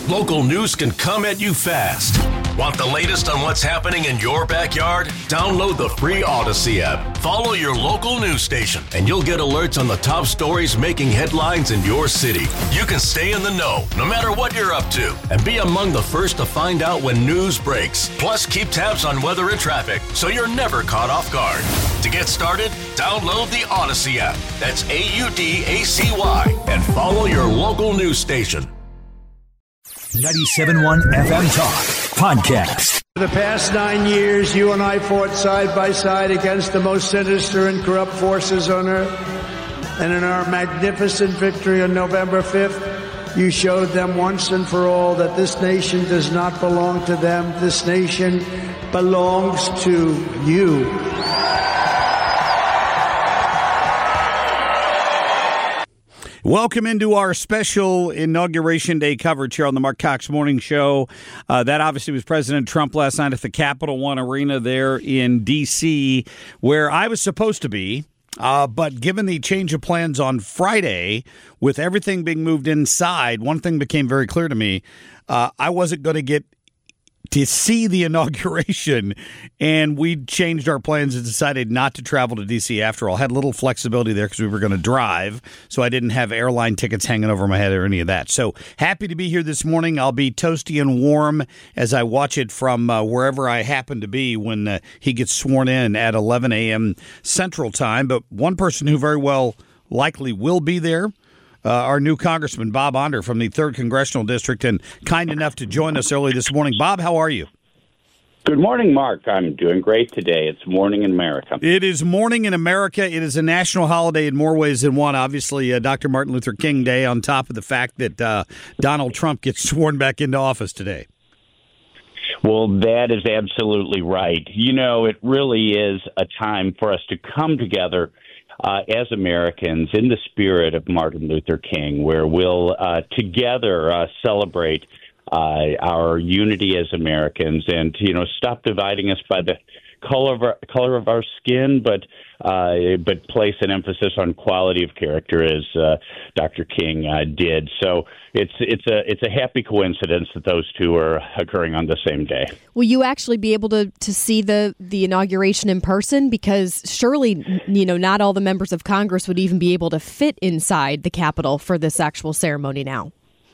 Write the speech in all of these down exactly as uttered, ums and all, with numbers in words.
Local news can come at you fast. Want the latest on what's happening in your backyard? Download the free Odyssey app. Follow your local news station, and you'll get alerts on the top stories making headlines in your city. You can stay in the know, no matter what you're up to, and be among the first to find out when news breaks. Plus, keep tabs on weather and traffic, so you're never caught off guard. To get started, download the Odyssey app. That's A U D A C Y, and follow your local news station. ninety-seven point one F M Talk Podcast. For the past nine years, you and I fought side by side against the most sinister and corrupt forces on earth. And in our magnificent victory on November fifth, you showed them once and for all that this nation does not belong to them. This nation belongs to you. Welcome into our special Inauguration Day coverage here on the Mark Cox Morning Show. Uh, that obviously was President Trump last night at the Capital One Arena there in D C, where I was supposed to be. Uh, but given the change of plans on Friday, with everything being moved inside, one thing became very clear to me. Uh, I wasn't going to get to see the inauguration, and we changed our plans and decided not to travel to D C after all. Had a little flexibility there because we were going to drive, so I didn't have airline tickets hanging over my head or any of that. So happy to be here this morning. I'll be toasty and warm as I watch it from uh, wherever I happen to be when uh, he gets sworn in at eleven a.m. Central Time. But one person who very well likely will be there, Uh, our new Congressman, Bob Onder from the third Congressional District, and kind enough to join us early this morning. Bob, how are you? Good morning, Mark. I'm doing great today. It's Morning in America. It is Morning in America. It is a national holiday in more ways than one. Obviously, uh, Doctor Martin Luther King Day, on top of the fact that uh, Donald Trump gets sworn back into office today. Well, that is absolutely right. You know, it really is a time for us to come together Uh, as Americans, in the spirit of Martin Luther King, where we'll uh, together uh, celebrate uh, our unity as Americans and, you know, stop dividing us by the color of our, color of our skin, but uh, but place an emphasis on quality of character, as uh, Doctor King uh, did. So it's it's a it's a happy coincidence that those two are occurring on the same day. Will you actually be able to, to see the, the inauguration in person? Because surely, you know, not all the members of Congress would even be able to fit inside the Capitol for this actual ceremony now.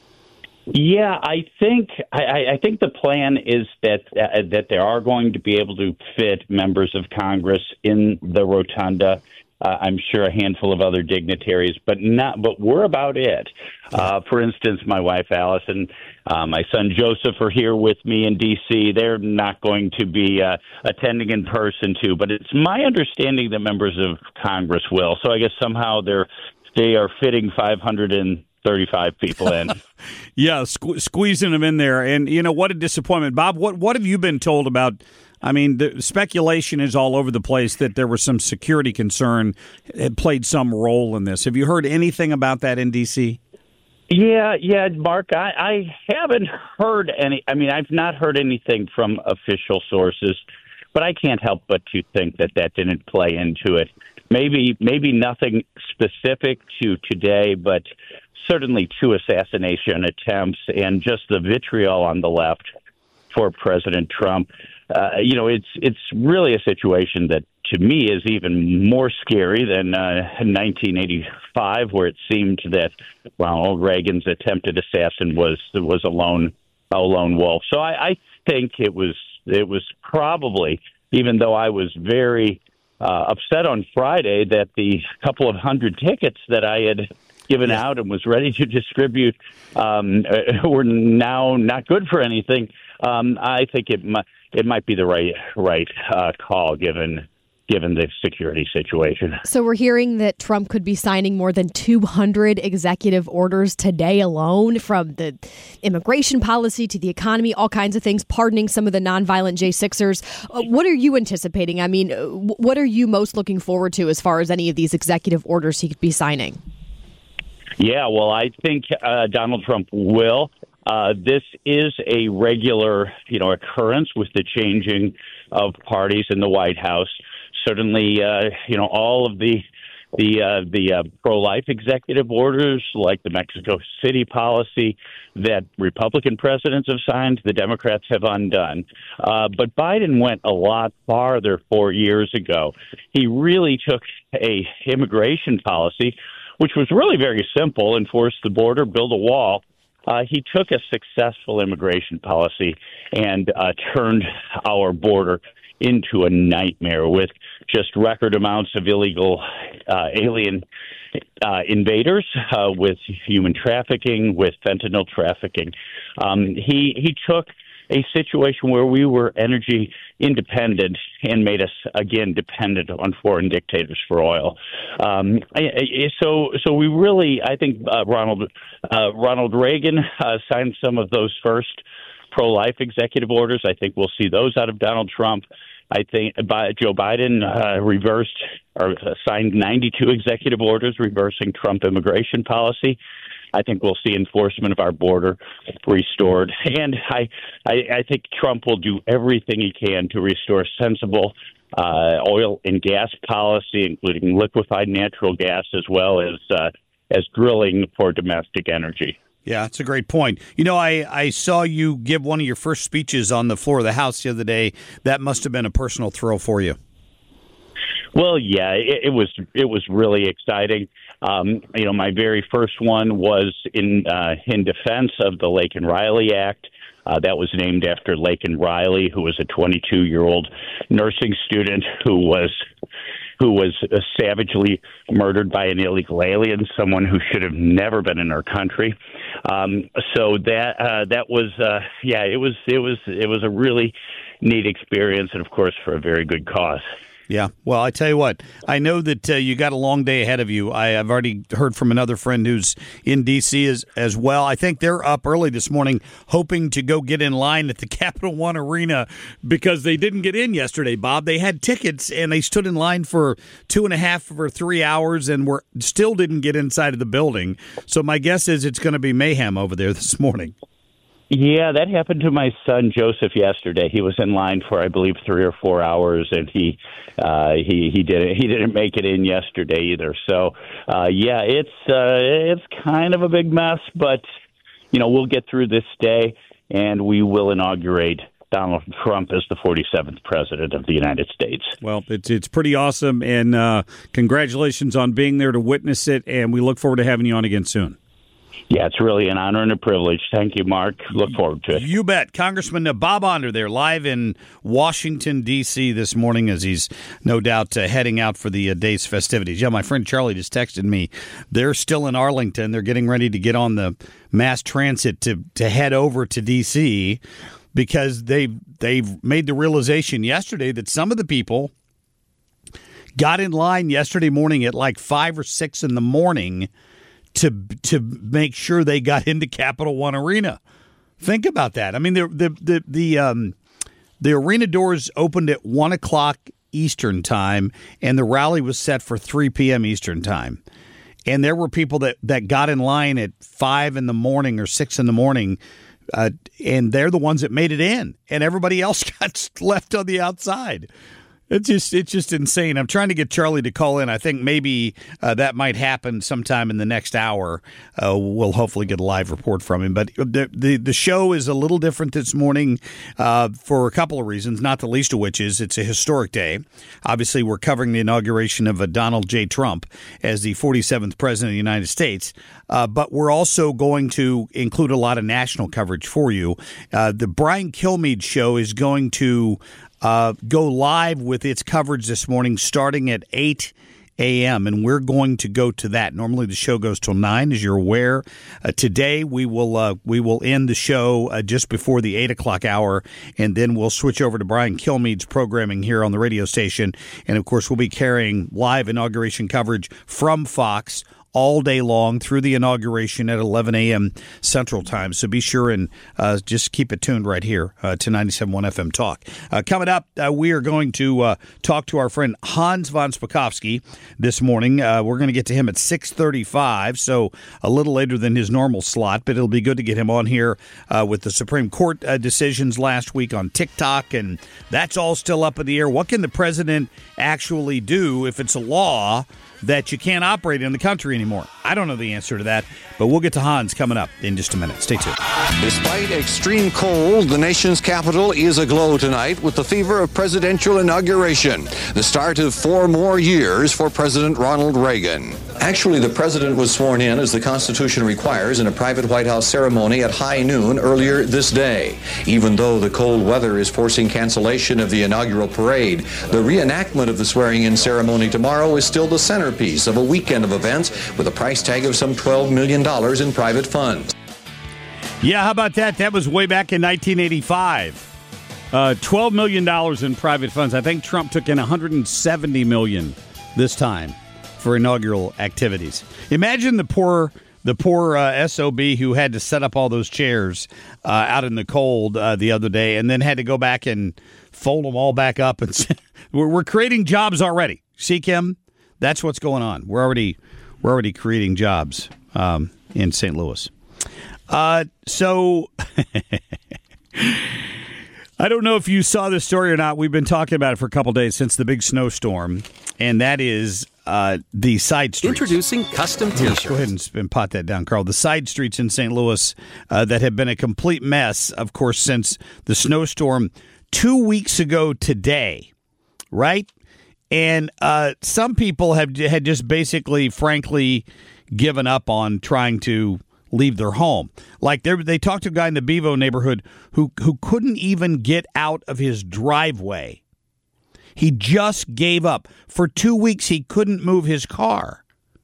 Yeah, I think I, I think the plan is that uh, that they are going to be able to fit members of Congress in the rotunda. Uh, I'm sure a handful of other dignitaries, but not. But we're about it. Uh, for instance, my wife Allison, uh, my son Joseph are here with me in D C. They're not going to be uh, attending in person too, but it's my understanding that members of Congress will. So I guess somehow they're they are fitting five hundred and thirty-five people in. yeah, sque- squeezing them in there. And, you know, what a disappointment. Bob, what, what have you been told about? I mean, the speculation is all over the place that there was some security concern that played some role in this. Have you heard anything about that in D C? Yeah, yeah, Mark, I, I haven't heard any. I mean, I've not heard anything from official sources, but I can't help but to think that that didn't play into it. Maybe, maybe nothing specific to today, but certainly two assassination attempts and just the vitriol on the left for President Trump. Uh, you know, it's it's really a situation that, to me, is even more scary than uh, nineteen eighty-five, where it seemed that, well, Reagan's attempted assassin was was a lone a lone wolf. So I, I think it was it was probably, even though I was very uh, upset on Friday that the couple of hundred tickets that I had given out and was ready to distribute um, were now not good for anything. Um, I think it might it might be the right right uh, call given given the security situation. So we're hearing that Trump could be signing more than two hundred executive orders today alone, from the immigration policy to the economy, all kinds of things, pardoning some of the nonviolent J sixers. Uh, what are you anticipating? I mean, what are you most looking forward to as far as any of these executive orders he could be signing? Yeah, well, I think uh, Donald Trump will. Uh, this is a regular, you know, occurrence with the changing of parties in the White House. Certainly, uh, you know, all of the the uh, the uh, pro-life executive orders, like the Mexico City policy that Republican presidents have signed, the Democrats have undone. Uh, but Biden went a lot farther four years ago. He really took a immigration policy, which was really very simple: enforce the border, build a wall. Uh, he took a successful immigration policy and uh, turned our border into a nightmare with just record amounts of illegal uh, alien uh, invaders, uh, with human trafficking, with fentanyl trafficking. Um, he he took a situation where we were energy independent and made us again dependent on foreign dictators for oil. Um, I, I, so, so we really, I think uh, Ronald uh, Ronald Reagan uh, signed some of those first pro-life executive orders. I think we'll see those out of Donald Trump. I think Joe Biden uh, reversed or signed ninety-two executive orders reversing Trump immigration policy. I think we'll see enforcement of our border restored. And I, I, I think Trump will do everything he can to restore sensible uh, oil and gas policy, including liquefied natural gas, as well as uh, as drilling for domestic energy. Yeah, that's a great point. You know, I, I saw you give one of your first speeches on the floor of the House the other day. That must have been a personal thrill for you. Well, yeah, it, it was it was really exciting. Um, you know, my very first one was in uh, in defense of the Laken Riley Act. Uh, that was named after Laken Riley, who was a twenty-two-year-old nursing student who was who was uh, savagely murdered by an illegal alien, someone who should have never been in our country. Um, so that uh, that was uh, yeah, it was it was it was a really neat experience, and of course for a very good cause. Yeah. Well, I tell you what, I know that uh, you got a long day ahead of you. I, I've already heard from another friend who's in D C as, as well. I think they're up early this morning hoping to go get in line at the Capital One Arena because they didn't get in yesterday, Bob. They had tickets and they stood in line for two and a half or three hours and were still didn't get inside of the building. So my guess is it's going to be mayhem over there this morning. Yeah, that happened to my son Joseph yesterday. He was in line for, I believe, three or four hours, and he uh, he he didn't he didn't make it in yesterday either. So, uh, yeah, it's uh, it's kind of a big mess, but you know we'll get through this day, and we will inaugurate Donald Trump as the forty-seventh president of the United States. Well, it's it's pretty awesome, and uh, congratulations on being there to witness it. And we look forward to having you on again soon. Yeah, it's really an honor and a privilege. Thank you, Mark. Look forward to it. You bet. Congressman Bob Onder there live in Washington, D C this morning as he's no doubt uh, heading out for the uh, day's festivities. Yeah, my friend Charlie just texted me. They're still in Arlington. They're getting ready to get on the mass transit to, to head over to D C because they've, they've made the realization yesterday that some of the people got in line yesterday morning at like five or six in the morning to to make sure they got into Capital One Arena. Think about that. I mean, the the the the, um, the arena doors opened at one o'clock Eastern time, and the rally was set for three p.m. Eastern time. And there were people that, that got in line at five in the morning or six in the morning, uh, and they're the ones that made it in, and everybody else got left on the outside. It's just it's just insane. I'm trying to get Charlie to call in. I think maybe uh, that might happen sometime in the next hour. Uh, we'll hopefully get a live report from him. But the the, the show is a little different this morning uh, for a couple of reasons, not the least of which is it's a historic day. Obviously, we're covering the inauguration of uh, Donald J. Trump as the forty-seventh president of the United States. Uh, but we're also going to include a lot of national coverage for you. Uh, the Brian Kilmeade show is going to Uh, go live with its coverage this morning starting at eight a.m., and we're going to go to that. Normally the show goes till nine, as you're aware. Uh, today we will uh, we will end the show uh, just before the eight o'clock hour, and then we'll switch over to Brian Kilmeade's programming here on the radio station. And, of course, we'll be carrying live inauguration coverage from Fox all day long through the inauguration at eleven a.m. Central Time. So be sure and uh, just keep it tuned right here uh, to ninety-seven point one F M Talk. Uh, coming up, uh, we are going to uh, talk to our friend Hans von Spakovsky this morning. Uh, we're going to get to him at six thirty-five, so a little later than his normal slot, but it'll be good to get him on here uh, with the Supreme Court uh, decisions last week on TikTok, and that's all still up in the air. What can the president actually do if it's a law that you can't operate in the country anymore? I don't know the answer to that, but we'll get to Hans coming up in just a minute. Stay tuned. Despite extreme cold, the nation's capital is aglow tonight with the fever of presidential inauguration, the start of four more years for President Ronald Reagan. Actually, the president was sworn in as the Constitution requires in a private White House ceremony at high noon earlier this day. Even though the cold weather is forcing cancellation of the inaugural parade, the reenactment of the swearing-in ceremony tomorrow is still the centerpiece of a weekend of events with a price tag of some twelve million dollars in private funds. Yeah, how about that? That was way back in nineteen eighty-five. Uh, twelve million dollars in private funds. I think Trump took in one hundred seventy million dollars this time for inaugural activities. Imagine the poor the poor uh, S O B who had to set up all those chairs uh, out in the cold uh, the other day and then had to go back and fold them all back up. And we're, we're creating jobs already. See, Kim? That's what's going on. We're already we're already creating jobs um, in Saint Louis. Uh, so I don't know if you saw this story or not. We've been talking about it for a couple days since the big snowstorm, and that is uh, the side streets. Introducing custom T-shirts. Go ahead and, and pot that down, Carl. The side streets in Saint Louis uh, that have been a complete mess, of course, since the snowstorm two weeks ago today, right? And uh, some people have had just basically, frankly, given up on trying to leave their home. Like they they talked to a guy in the Bevo neighborhood who who couldn't even get out of his driveway. He just gave up. For two weeks, he couldn't move his car.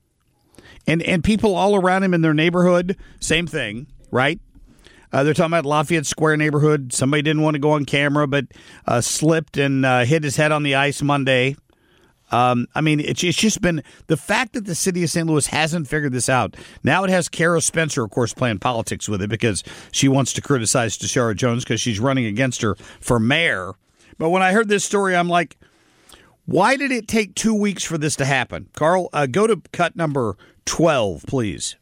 And and people all around him in their neighborhood, same thing, right? Uh, they're talking about Lafayette Square neighborhood. Somebody didn't want to go on camera, but uh, slipped and uh, hit his head on the ice Monday. Um, I mean, it's, it's just been the fact that the city of Saint Louis hasn't figured this out. Now it has Kara Spencer, of course, playing politics with it because she wants to criticize Tashara Jones because she's running against her for mayor. But when I heard this story, I'm like, why did it take two weeks for this to happen? Carl, uh, go to cut number twelve, please.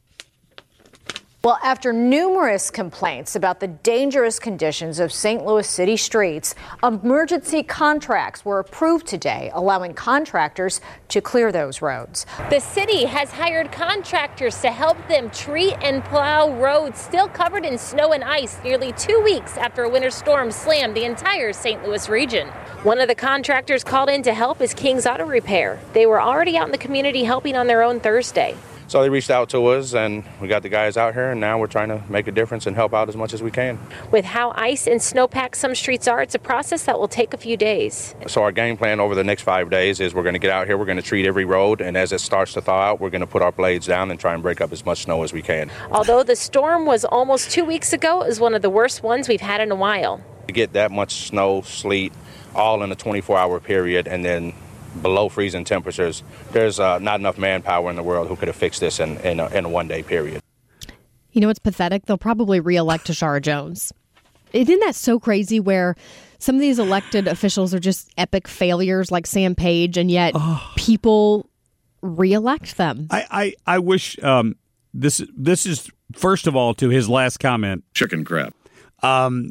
Well, after numerous complaints about the dangerous conditions of Saint Louis City streets, emergency contracts were approved today, allowing contractors to clear those roads. The city has hired contractors to help them treat and plow roads still covered in snow and ice nearly two weeks after a winter storm slammed the entire Saint Louis region. One of the contractors called in to help is King's Auto Repair. They were already out in the community helping on their own Thursday. So they reached out to us, and we got the guys out here, and now we're trying to make a difference and help out as much as we can. With how ice and snowpacked some streets are, it's a process that will take a few days. So our game plan over the next five days is we're going to get out here, we're going to treat every road, and as it starts to thaw out, we're going to put our blades down and try and break up as much snow as we can. Although the storm was almost two weeks ago, it was one of the worst ones we've had in a while. To get that much snow, sleet, all in a twenty-four hour period, and then below freezing temperatures, there's uh, not enough manpower in the world who could have fixed this in, in, a, in a one-day period. You know what's pathetic? They'll probably re-elect Tashara Jones. Isn't that so crazy where some of these elected officials are just epic failures like Sam Page, and yet oh. people re-elect them? I, I, I wish um, this, this is, first of all, to his last comment. Chicken crap. Um,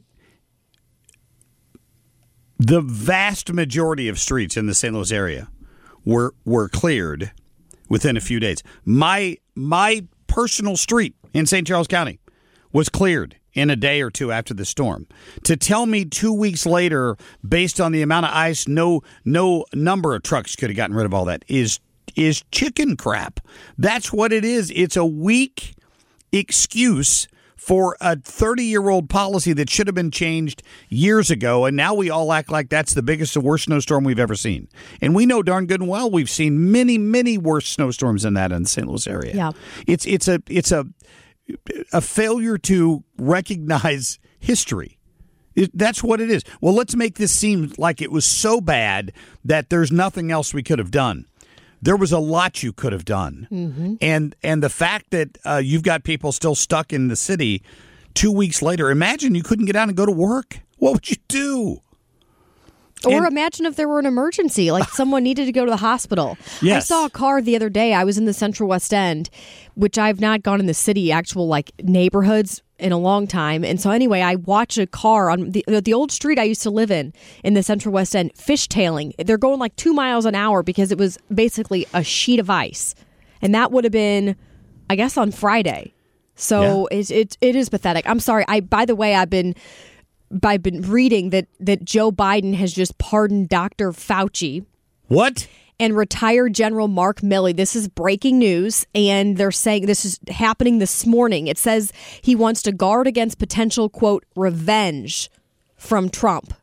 The vast majority of streets in the Saint Louis area were were cleared within a few days. My my personal street in Saint Charles County was cleared in a day or two after the storm. To tell me two weeks later, based on the amount of ice, no no number of trucks could have gotten rid of all that is is chicken crap. That's what it is. It's a weak excuse for a thirty-year-old policy that should have been changed years ago, and now we all act like that's the biggest and worst snowstorm we've ever seen. And we know darn good and well we've seen many, many worse snowstorms than that in the Saint Louis area. Yeah. It's it's a it's a a failure to recognize history. It, that's what it is. Well, let's make this seem like it was so bad that there's nothing else we could have done. There was a lot you could have done. Mm-hmm. And and the fact that uh, you've got people still stuck in the city two weeks later, imagine you couldn't get out and go to work. What would you do? Or and, imagine if there were an emergency, like someone needed to go to the hospital. Yes. I saw a car the other day. I was in the Central West End, which I've not gone in the city, actual like neighborhoods. in a long time. And so anyway, I watch a car on the the old street I used to live in, in the Central West End, fishtailing. They're going like two miles an hour because it was basically a sheet of ice. And that would have been, I guess, on Friday. So yeah. it, it, it is pathetic. I'm sorry. I By the way, I've been... I've been reading that, that Joe Biden has just pardoned Doctor Fauci. What? And retired General Mark Milley. This is breaking news, and they're saying this is happening this morning. It says he wants to guard against potential, quote, revenge from Trump.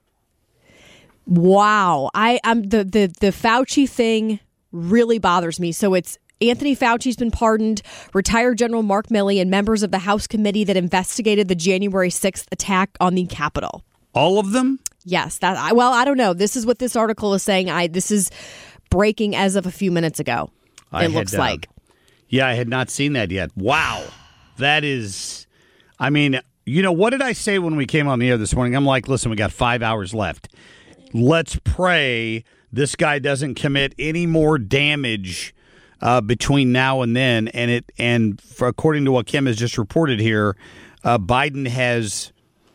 Wow. I, I'm the, the, the Fauci thing really bothers me. So it's Anthony Fauci's been pardoned, retired General Mark Milley, and members of the House committee that investigated the January sixth attack on the Capitol. All of them? Yes. That. I, well, I don't know. This is what this article is saying. I This is breaking as of a few minutes ago. I it had, looks uh, like. Yeah, I had not seen that yet. Wow. That is, I mean, you know, what did I say when we came on the air this morning? I'm like, listen, we got five hours left. Let's pray this guy doesn't commit any more damage Uh, between now and then, and it and for, according to what Kim has just reported here, uh, Biden has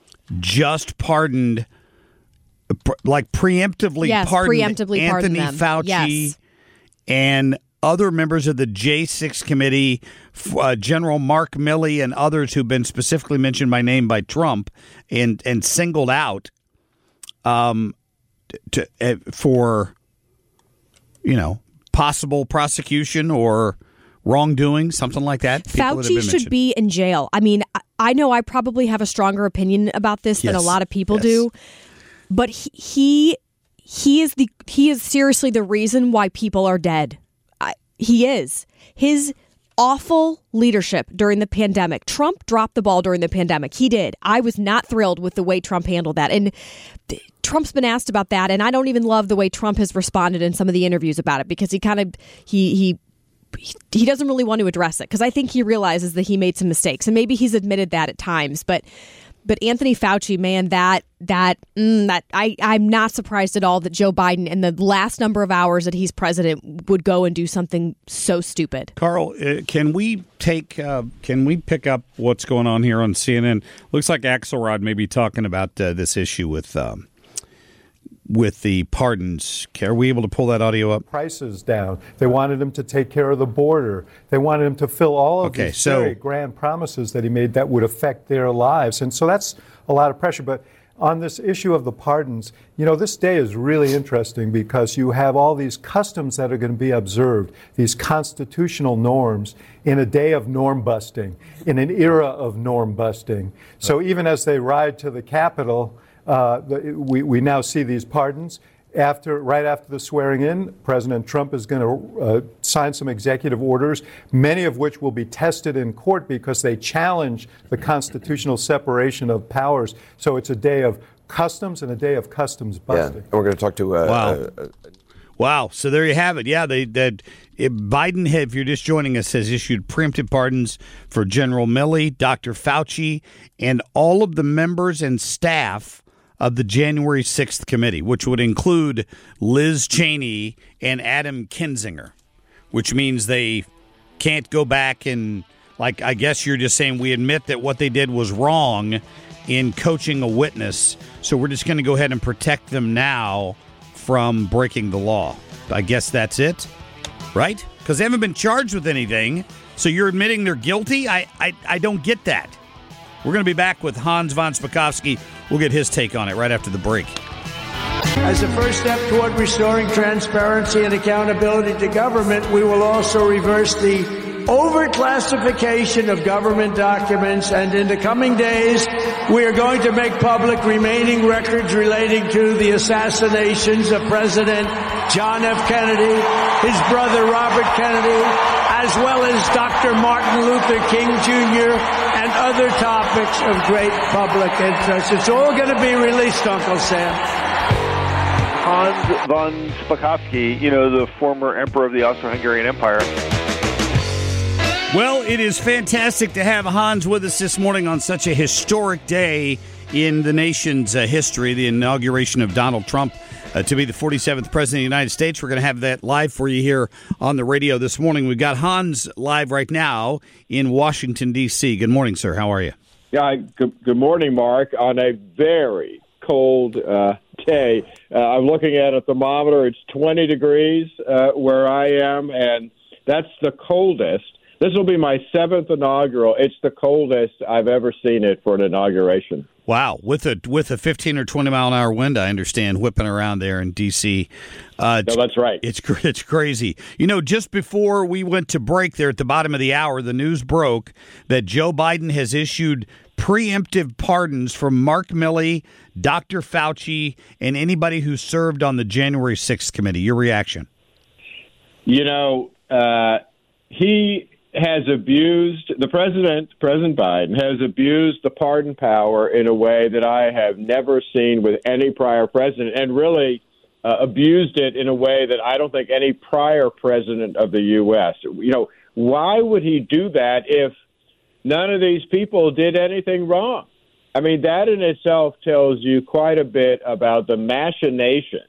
just pardoned, pr- like preemptively yes, pardoned preemptively Anthony pardoned Fauci yes. and other members of the J six committee, uh, General Mark Milley and others who've been specifically mentioned by name by Trump and and singled out, um, to uh, for, you know. possible prosecution or wrongdoing, something like that. Fauci should be in jail. I mean, I know I probably have a stronger opinion about this yes. than a lot of people yes. do, but he, he he is the he is seriously the reason why people are dead. I, he is. His awful leadership during the pandemic. Trump dropped the ball during the pandemic. He did. I was not thrilled with the way Trump handled that. And th- Trump's been asked about that, and I don't even love the way Trump has responded in some of the interviews about it because he kind of he he he doesn't really want to address it because I think he realizes that he made some mistakes, and maybe he's admitted that at times. But but Anthony Fauci, man, that that mm, that I I'm not surprised at all that Joe Biden in the last number of hours that he's president would go and do something so stupid. Carl, uh, can we take uh, can we pick up what's going on here on C N N? Looks like Axelrod may be talking about uh, this issue with. Um, with the pardons. Are we able to pull that audio up? Prices down. They wanted him to take care of the border. They wanted him to fill all of okay, these so, very grand promises that he made that would affect their lives. And so that's a lot of pressure. But on this issue of the pardons, you know, this day is really interesting because you have all these customs that are going to be observed, these constitutional norms in a day of norm busting, in an era of norm busting. So even as they ride to the Capitol, Uh, we, we now see these pardons. After, right after the swearing in, President Trump is going to uh, sign some executive orders, many of which will be tested in court because they challenge the constitutional separation of powers. So it's a day of customs and a day of customs busting. Yeah, and we're going to talk to. Uh, wow. Uh, uh, Wow. So there you have it. Yeah, they, that Biden, if you're just joining us, has issued preemptive pardons for General Milley, Doctor Fauci, and all of the members and staff of the January sixth committee, which would include Liz Cheney and Adam Kinzinger, which means they can't go back and, like, I guess you're just saying we admit that what they did was wrong in coaching a witness, so we're just going to go ahead and protect them now from breaking the law. I guess that's it, right? Because they haven't been charged with anything, so you're admitting they're guilty? I, I, I don't get that. We're going to be back with Hans von Spakovsky. We'll get his take on it right after the break. As a first step toward restoring transparency and accountability to government, we will also reverse the overclassification of government documents, and in the coming days, we are going to make public remaining records relating to the assassinations of President John F. Kennedy, his brother Robert Kennedy, as well as Doctor Martin Luther King Junior and other topics of great public interest. It's all going to be released, Uncle Sam. Hans von Spakovsky, you know, the former emperor of the Austro-Hungarian Empire. Well, it is fantastic to have Hans with us this morning on such a historic day in the nation's uh, history, the inauguration of Donald Trump uh, to be the forty-seventh president of the United States. We're going to have that live for you here on the radio this morning. We've got Hans live right now in Washington, D C. Good morning, sir. How are you? Yeah, good, good morning, Mark. On a very cold uh, day, uh, I'm looking at a thermometer. It's twenty degrees uh, where I am, and that's the coldest. This will be my seventh inaugural. It's the coldest I've ever seen it for an inauguration. Wow, with a with a fifteen or twenty mile an hour wind, I understand, whipping around there in D C. Uh, no, that's right. It's it's crazy. You know, just before we went to break there at the bottom of the hour, the news broke that Joe Biden has issued preemptive pardons from Mark Milley, Doctor Fauci, and anybody who served on the January sixth committee. Your reaction? You know, uh, he has abused, the president, President Biden, has abused the pardon power in a way that I have never seen with any prior president, and really uh, abused it in a way that I don't think any prior president of the U S. You know, why would he do that if none of these people did anything wrong? I mean, that in itself tells you quite a bit about the machinations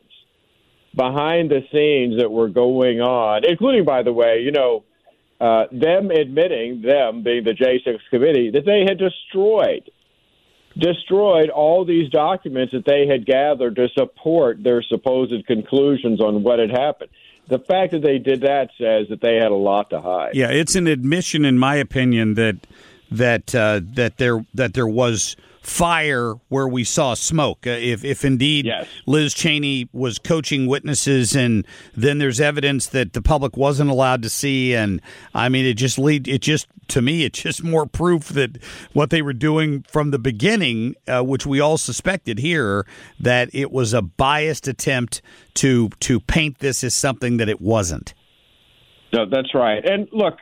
behind the scenes that were going on, including, by the way, you know, Uh, them admitting, them being the J six committee, that they had destroyed, destroyed all these documents that they had gathered to support their supposed conclusions on what had happened. The fact that they did that says that they had a lot to hide. Yeah, it's an admission, in my opinion, that that uh, that there that there was fire where we saw smoke. Uh, if if indeed yes. Liz Cheney was coaching witnesses, and then there's evidence that the public wasn't allowed to see, and I mean, it just lead it just to me, it's just more proof that what they were doing from the beginning, uh, which we all suspected here, that it was a biased attempt to to paint this as something that it wasn't. No, that's right. And look,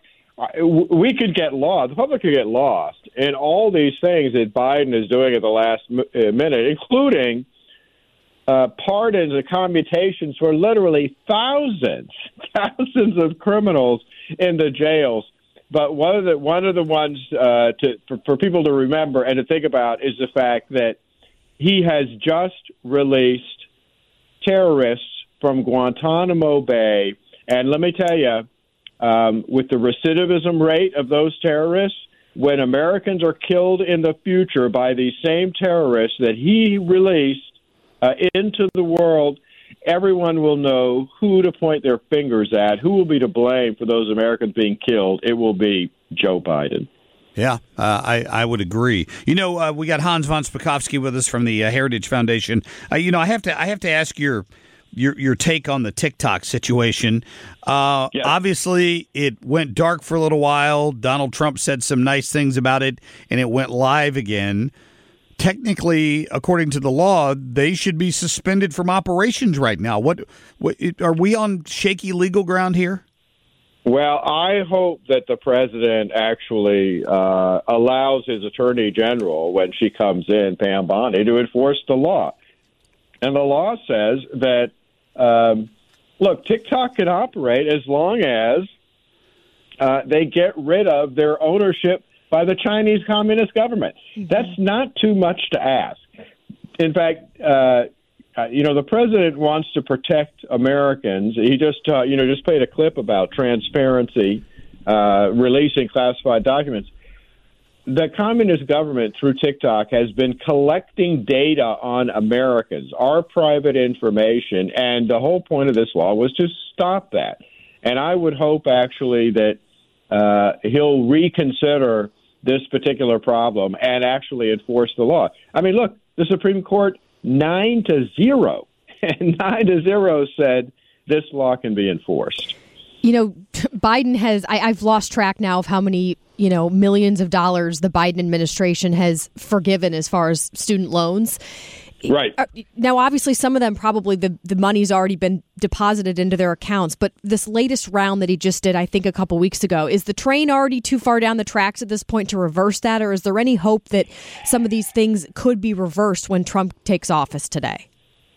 we could get lost. The public could get lost in all these things that Biden is doing at the last minute, including uh, pardons and commutations for literally thousands, thousands of criminals in the jails. But one of the one of the ones uh, to for, for people to remember and to think about is the fact that he has just released terrorists from Guantanamo Bay, and let me tell you. Um, with the recidivism rate of those terrorists, when Americans are killed in the future by these same terrorists that he released uh, into the world, everyone will know who to point their fingers at, who will be to blame for those Americans being killed. It will be Joe Biden. Yeah, uh, I, I would agree. You know, uh, we got Hans von Spakovsky with us from the uh, Heritage Foundation. Uh, you know, I have to I have to ask your Your your take on the TikTok situation. Uh, yes. Obviously, it went dark for a little while. Donald Trump said some nice things about it, and it went live again. Technically, according to the law, they should be suspended from operations right now. What, what are we on shaky legal ground here? Well, I hope that the president actually uh, allows his attorney general, when she comes in, Pam Bondi, to enforce the law. And the law says that, um, look, TikTok can operate as long as uh, they get rid of their ownership by the Chinese Communist government. Mm-hmm. That's not too much to ask. In fact, uh, uh, you know, the president wants to protect Americans. He just, uh, you know, just played a clip about transparency, uh, releasing classified documents. The communist government, through TikTok, has been collecting data on Americans, our private information, and the whole point of this law was to stop that. And I would hope, actually, that uh, he'll reconsider this particular problem and actually enforce the law. I mean, look, the Supreme Court, nine to zero, and nine to zero said this law can be enforced. You know, Biden has, I, I've lost track now of how many, you know, millions of dollars the Biden administration has forgiven as far as student loans. Right. Now, obviously, some of them probably the, the money's already been deposited into their accounts. But this latest round that he just did, I think a couple weeks ago, is the train already too far down the tracks at this point to reverse that? Or is there any hope that some of these things could be reversed when Trump takes office today?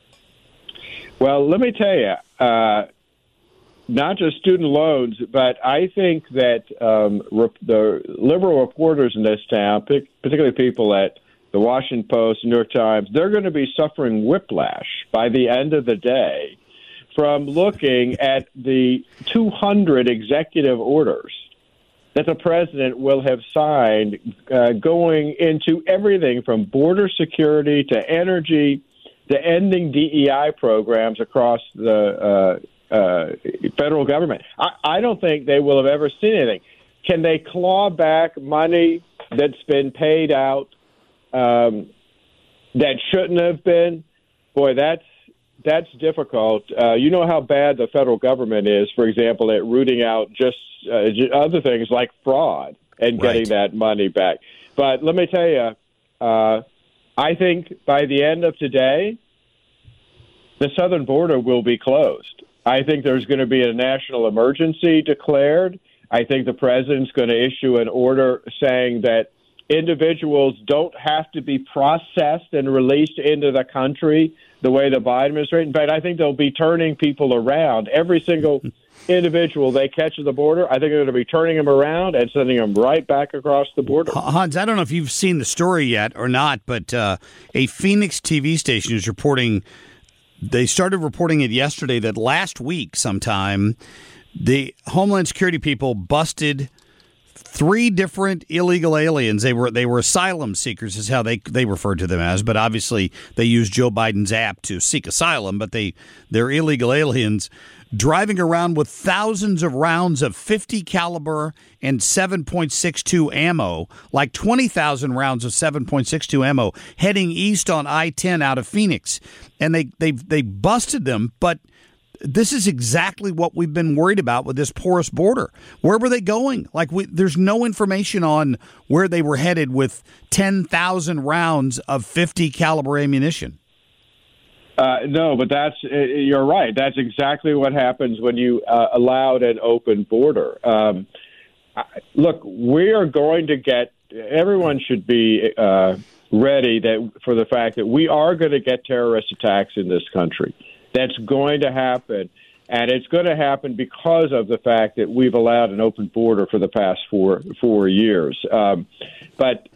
Well, let me tell you, uh, not just student loans, but I think that um, rep- the liberal reporters in this town, particularly people at the Washington Post, New York Times, they're going to be suffering whiplash by the end of the day from looking at the two hundred executive orders that the president will have signed uh, going into everything from border security to energy to ending D E I programs across the uh, uh, federal government. I, I don't think they will have ever seen anything. Can they claw back money that's been paid out um, that shouldn't have been? Boy, that's that's difficult. Uh, you know how bad the federal government is, for example, at rooting out just uh, other things like fraud and getting Right. that money back. But let me tell you, uh, I think by the end of today, the southern border will be closed. I think there's going to be a national emergency declared. I think the president's going to issue an order saying that individuals don't have to be processed and released into the country the way the Biden administration. But I think they'll be turning people around. Every single individual they catch at the border, I think they're going to be turning them around and sending them right back across the border. Hans, I don't know if you've seen the story yet or not, but uh, a Phoenix T V station is reporting, they started reporting it yesterday, that last week sometime, the Homeland Security people busted three different illegal aliens. They were they were asylum seekers, is how they they referred to them as. But obviously, they used Joe Biden's app to seek asylum. But they they're illegal aliens driving around with thousands of rounds of fifty caliber and seven point six two ammo, like twenty thousand rounds of seven point six two ammo, heading east on I ten out of Phoenix, and they they they busted them, but. This is exactly what we've been worried about with this porous border. Where were they going? Like, we, there's no information on where they were headed with ten thousand rounds of fifty caliber ammunition. Uh, no, but that's you're right. That's exactly what happens when you uh, allowed an open border. Um, I, look, we are going to get. Everyone should be uh, ready that for the fact that we are going to get terrorist attacks in this country. That's going to happen, and it's going to happen because of the fact that we've allowed an open border for the past four four years. Um, but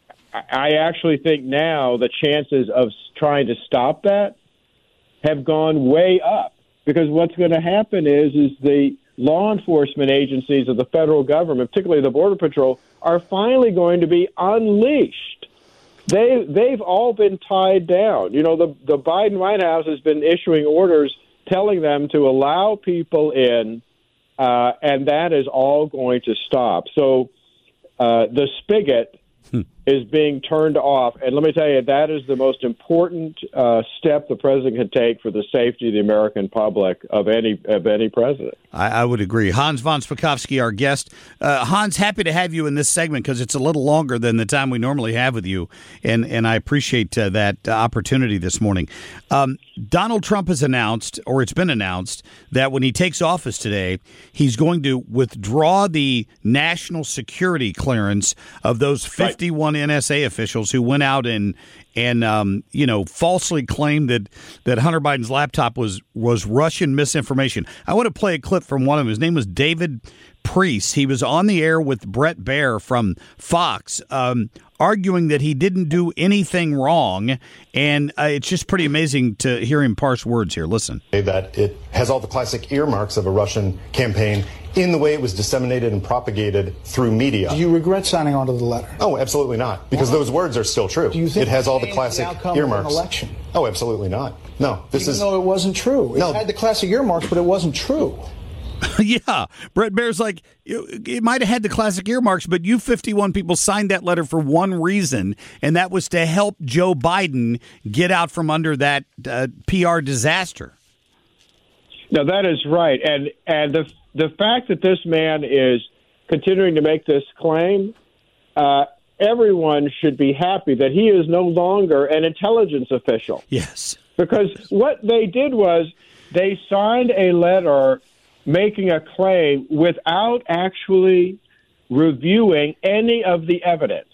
I actually think now the chances of trying to stop that have gone way up, because what's going to happen is is the law enforcement agencies of the federal government, particularly the Border Patrol, are finally going to be unleashed. They, they've all been tied down. You know, the, the Biden White House has been issuing orders telling them to allow people in, uh, and that is all going to stop. So uh, the spigot hmm. is being turned off. And let me tell you, that is the most important uh, step the president can take for the safety of the American public of any of any president. I, I would agree. Hans von Spakovsky, our guest. Uh, Hans, happy to have you in this segment because it's a little longer than the time we normally have with you, and, and I appreciate uh, that uh, opportunity this morning. Um, Donald Trump has announced, or it's been announced, that when he takes office today, he's going to withdraw the national security clearance of those fifty-one N S A officials who went out and and um, you know falsely claimed that that Hunter Biden's laptop was was Russian misinformation. I want to play a clip from one of them. His name was David Priest. He was on the air with Brett Baier from Fox, um, arguing that he didn't do anything wrong, and uh, it's just pretty amazing to hear him parse words here. Listen. That it has all the classic earmarks of a Russian campaign in the way it was disseminated and propagated through media. Do you regret signing on to the letter? Oh, absolutely not, because Why? those words are still true. Do you think it has all the the classic outcome earmarks? Of an election? Oh, absolutely not. No, this Even is though it wasn't true. It no. had the classic earmarks, but it wasn't true. Yeah, Brett Baier's like, it, it might have had the classic earmarks, but you fifty-one people signed that letter for one reason, and that was to help Joe Biden get out from under that uh, P R disaster. No, that is right, and and the the fact that this man is continuing to make this claim, uh, everyone should be happy that he is no longer an intelligence official. Yes, because what they did was they signed a letter making a claim without actually reviewing any of the evidence.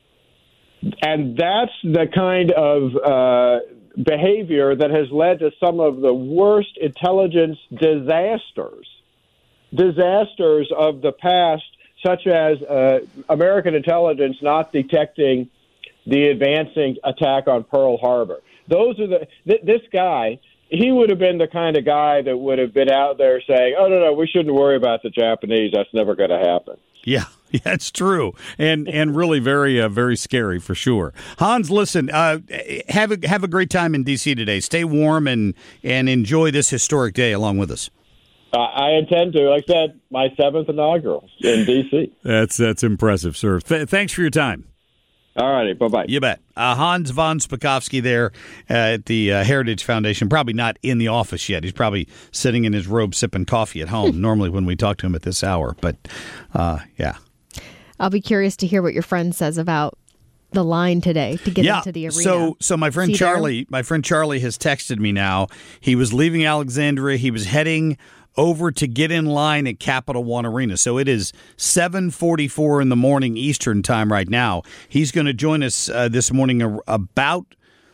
And that's the kind of uh, behavior that has led to some of the worst intelligence disasters, disasters of the past, such as uh, American intelligence not detecting the advancing attack on Pearl Harbor. Those are the th- this guy. He would have been the kind of guy that would have been out there saying, oh, no, no, we shouldn't worry about the Japanese. That's never going to happen. Yeah. Yeah, it's true, and and really very uh, very scary for sure. Hans, listen, uh, have a have a great time in D C today. Stay warm and and enjoy this historic day along with us. Uh, I intend to. Like I said, my seventh inaugural in D C. That's that's impressive, sir. Th- thanks for your time. All righty, bye bye. You bet. Uh, Hans von Spakovsky there uh, at the uh, Heritage Foundation. Probably not in the office yet. He's probably sitting in his robe sipping coffee at home. Normally, when we talk to him at this hour, but uh, yeah. I'll be curious to hear what your friend says about the line today to get yeah, into the arena. So, so my friend See Charlie, there? my friend Charlie has texted me now. He was leaving Alexandria. He was heading over to get in line at Capital One Arena. So it is seven forty-four in the morning Eastern time right now. He's going to join us uh, this morning a- about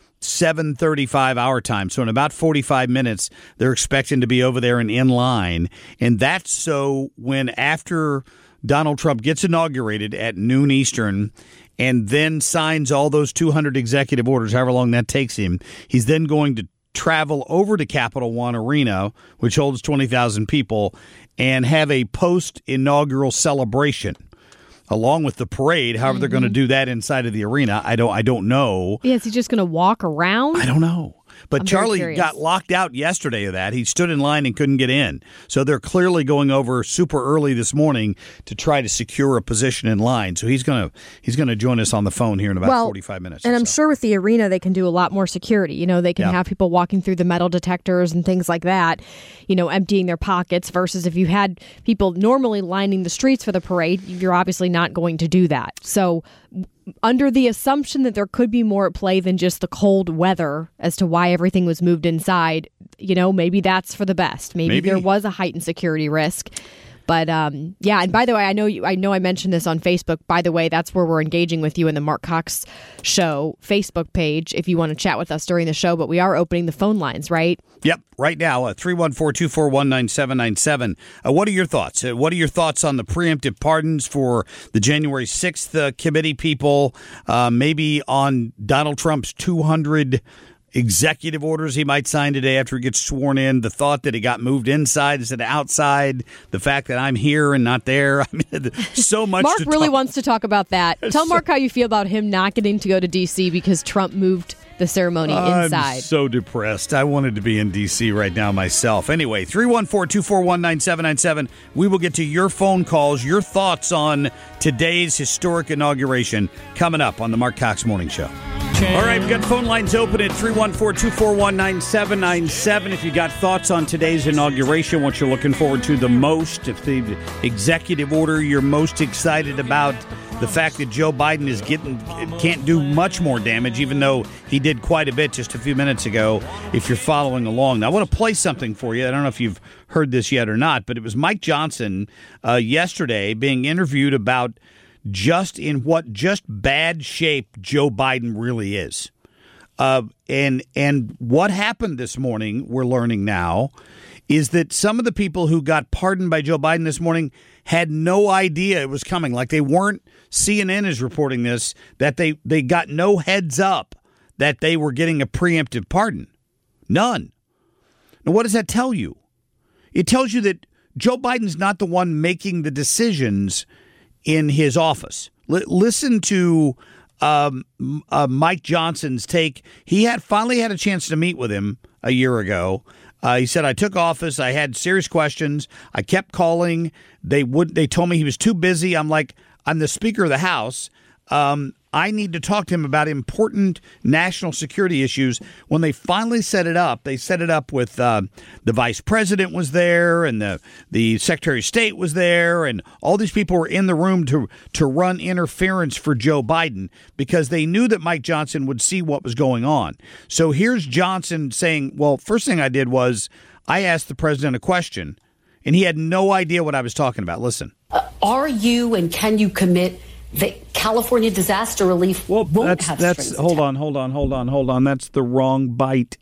seven thirty-five our time. So in about forty-five minutes, they're expecting to be over there and in line. And that's so when after Donald Trump gets inaugurated at noon Eastern and then signs all those two hundred executive orders, however long that takes him, he's then going to travel over to Capital One Arena, which holds twenty thousand people, and have a post-inaugural celebration along with the parade. However, mm-hmm. they're going to do that inside of the arena. I don't I don't know. Yeah, is he just going to walk around? I don't know. But I'm Charlie got locked out yesterday of that. He stood in line and couldn't get in. So they're clearly going over super early this morning to try to secure a position in line. So he's going to he's going to join us on the phone here in about well, forty-five minutes. And I'm so. sure with the arena they can do a lot more security. You know, they can yeah. have people walking through the metal detectors and things like that, you know, emptying their pockets versus if you had people normally lining the streets for the parade, you're obviously not going to do that. So under the assumption that there could be more at play than just the cold weather as to why everything was moved inside, you know, maybe that's for the best. Maybe, maybe. there was a heightened security risk. But um, yeah, and by the way, I know you, I know I mentioned this on Facebook. By the way, that's where we're engaging with you in the Mark Cox Show Facebook page if you want to chat with us during the show. But we are opening the phone lines, right? Yep, right now, uh, three one four, two four one, nine seven nine seven. Uh, what are your thoughts? Uh, what are your thoughts on the preemptive pardons for the January sixth uh, committee people? Uh, maybe on Donald Trump's two hundred executive orders he might sign today after he gets sworn in, the thought that he got moved inside instead of outside, the fact that I'm here and not there. I mean, so much Mark to really talk. wants to talk about that. Tell so, Mark how you feel about him not getting to go to D C because Trump moved the ceremony inside. I'm so depressed. I wanted to be in D C right now myself. Anyway, three one four, two four one, nine seven nine seven. We will get to your phone calls, your thoughts on today's historic inauguration coming up on the Mark Cox Morning Show. All right, we've got phone lines open at three one four, two four one, nine seven nine seven. If you got thoughts on today's inauguration, what you're looking forward to the most, if the executive order you're most excited about, the fact that Joe Biden is getting can't do much more damage, even though he did quite a bit just a few minutes ago, if you're following along. Now, I want to play something for you. I don't know if you've heard this yet or not, but it was Mike Johnson uh, yesterday being interviewed about just in what just bad shape Joe Biden really is. Uh, and and what happened this morning, we're learning now, is that some of the people who got pardoned by Joe Biden this morning had no idea it was coming. Like they weren't, C N N is reporting this, that they, they got no heads up that they were getting a preemptive pardon. None. Now, what does that tell you? It tells you that Joe Biden's not the one making the decisions in his office. L- listen to um, uh, Mike Johnson's take. He had finally had a chance to meet with him a year ago. Uh, he said, I took office. I had serious questions. I kept calling. They would. They told me he was too busy. I'm like, I'm the Speaker of the House. Um, I need to talk to him about important national security issues. When they finally set it up, they set it up with uh, the vice president was there and the, the secretary of state was there. And all these people were in the room to, to run interference for Joe Biden because they knew that Mike Johnson would see what was going on. So here's Johnson saying, well, first thing I did was I asked the president a question and he had no idea what I was talking about. Listen. Uh, are you and can you commit that California disaster relief well, won't that's, have that's, strings hold attached? on, hold on, hold on, hold on. That's the wrong bite.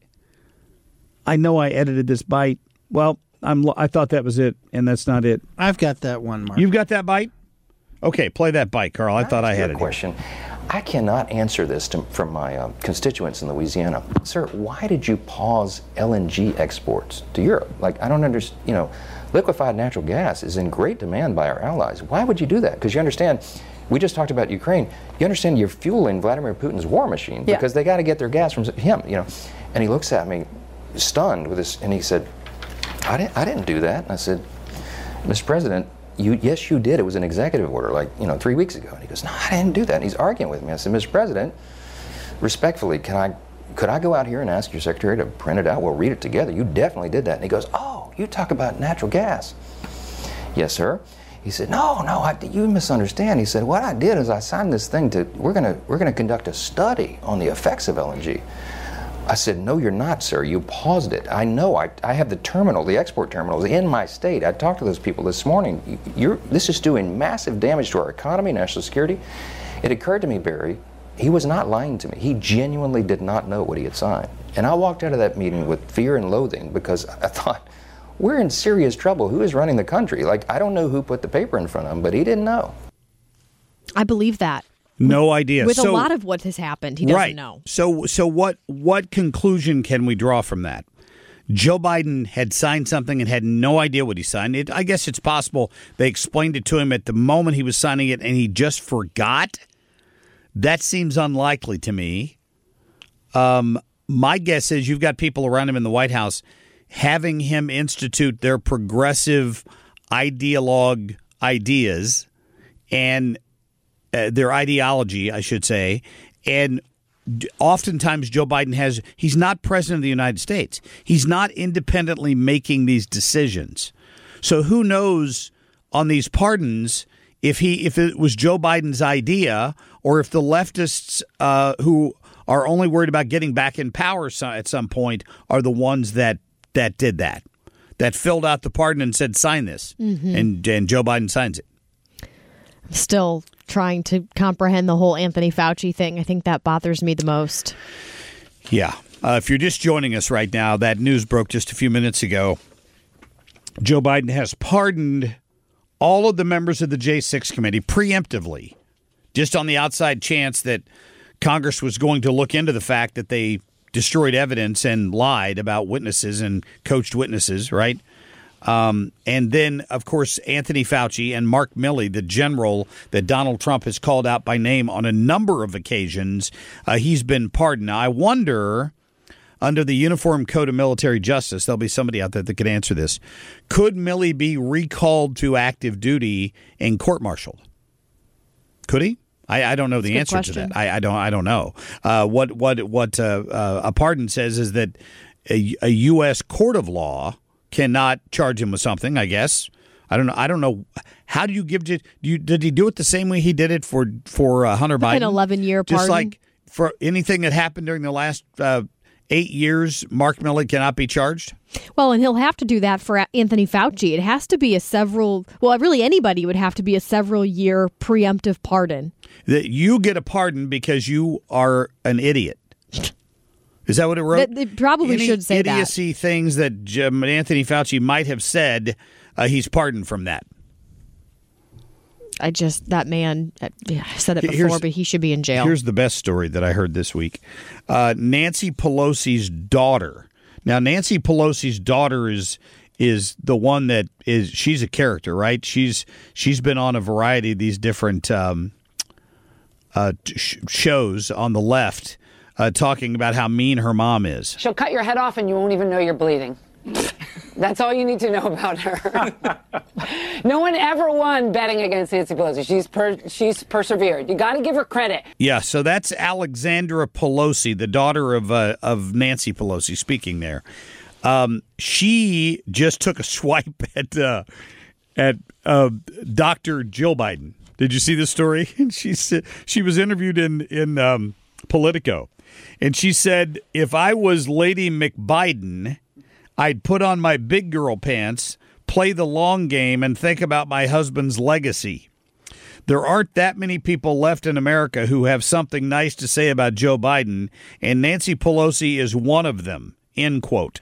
I know I edited this bite. Well, I'm, I thought that was it, and that's not it. I've got that one, Mark. You've got that bite? Okay, play that bite, Carl. I thought I had it. Question. I cannot answer this to, from my uh, constituents in Louisiana. Sir, why did you pause L N G exports to Europe? Like, I don't understand, you know, liquefied natural gas is in great demand by our allies. Why would you do that? Because you understand, we just talked about Ukraine. You understand you're fueling Vladimir Putin's war machine because yeah. they got to get their gas from him, you know. And he looks at me stunned with this, and he said, I didn't, I didn't do that. And I said, Mister President, You, yes, you did. It was an executive order, like, you know, three weeks ago. And he goes, no, I didn't do that. And he's arguing with me. I said, Mister President, respectfully, can I, could I go out here and ask your secretary to print it out? We'll read it together. You definitely did that. And he goes, oh, you talk about natural gas. Yes, sir. He said, no, no, I, you misunderstand. He said, what I did is I signed this thing to, we're gonna, we're gonna conduct a study on the effects of L N G. I said, no, you're not, sir. You paused it. I know. I, I have the terminal, the export terminals in my state. I talked to those people this morning. You're, this is doing massive damage to our economy, national security. It occurred to me, Barry, he was not lying to me. He genuinely did not know what he had signed. And I walked out of that meeting with fear and loathing because I thought, we're in serious trouble. Who is running the country? Like, I don't know who put the paper in front of him, but he didn't know. I believe that. No idea. With so, a lot of what has happened, he doesn't right. know. So, so what? What conclusion can we draw from that? Joe Biden had signed something and had no idea what he signed. It, I guess it's possible they explained it to him at the moment he was signing it, and he just forgot. That seems unlikely to me. Um, my guess is you've got people around him in the White House having him institute their progressive ideologue ideas and. Uh, their ideology, I should say, and oftentimes Joe Biden has, he's not president of the United States. He's not independently making these decisions. So who knows on these pardons if he if it was Joe Biden's idea or if the leftists uh, who are only worried about getting back in power at some point are the ones that, that did that, that filled out the pardon and said, sign this, mm-hmm. and, and Joe Biden signs it. Still trying to comprehend the whole Anthony Fauci thing. I think that bothers me the most. Yeah. Uh, if you're just joining us right now, that news broke just a few minutes ago. Joe Biden has pardoned all of the members of the J six committee preemptively, just on the outside chance that Congress was going to look into the fact that they destroyed evidence and lied about witnesses and coached witnesses, right? Um, and then, of course, Anthony Fauci and Mark Milley, the general that Donald Trump has called out by name on a number of occasions, uh, he's been pardoned. Now, I wonder, under the Uniform Code of Military Justice, there'll be somebody out there that could answer this. Could Milley be recalled to active duty and court-martialed? Could he? I, I don't know the answer to that. I, I don't. I don't know. Uh, what what what uh, uh, a pardon says is that a, a U S court of law cannot charge him with something, I guess. I don't know. I don't know. How do you give it? Do you, did he do it the same way he did it for for uh, Hunter Biden? An eleven-year pardon. Just like for anything that happened during the last uh, eight years, Mark Milley cannot be charged? Well, and he'll have to do that for Anthony Fauci. It has to be a several, well, really anybody would have to be a several-year preemptive pardon. That you get a pardon because you are an idiot. Is that what it wrote? They probably Any should say idiocy that. Idiocy things that um, Anthony Fauci might have said, uh, he's pardoned from that. I just, that man, yeah, I said it before, Here's, but he should be in jail. Here's the best story that I heard this week. Uh, Nancy Pelosi's daughter. Now, Nancy Pelosi's daughter is is the one that is, she's a character, right? She's She's been on a variety of these different um, uh, sh- shows on the left. Uh, talking about how mean her mom is. She'll cut your head off and you won't even know you're bleeding. That's all you need to know about her. No one ever won betting against Nancy Pelosi. She's per- she's persevered. You got to give her credit. Yeah, so that's Alexandra Pelosi, the daughter of uh, of Nancy Pelosi, speaking there. Um, she just took a swipe at uh, at uh, Doctor Jill Biden. Did you see this story? she said she was interviewed in in um, Politico. And she said, if I was Lady McBiden, I'd put on my big girl pants, play the long game, and think about my husband's legacy. There aren't that many people left in America who have something nice to say about Joe Biden, and Nancy Pelosi is one of them, end quote.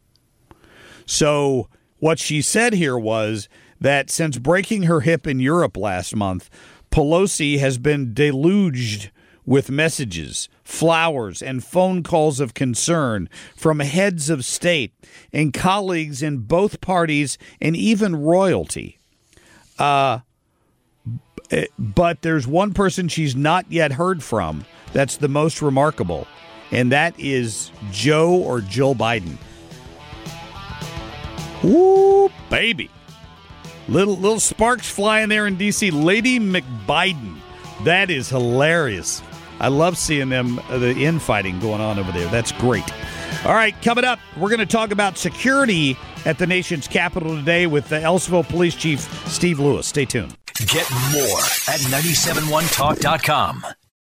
So what she said here was that since breaking her hip in Europe last month, Pelosi has been deluged with messages, flowers, and phone calls of concern from heads of state and colleagues in both parties and even royalty. Uh, but there's one person she's not yet heard from that's the most remarkable, and that is Joe or Jill Biden. Woo, baby. Little little sparks flying there in D C. Lady McBiden. That is hilarious. I love seeing them, uh, the infighting going on over there. That's great. All right, coming up, we're going to talk about security at the nation's capital today with the Ellisville Police Chief Steve Lewis. Stay tuned. Get more at nine seven one talk dot com.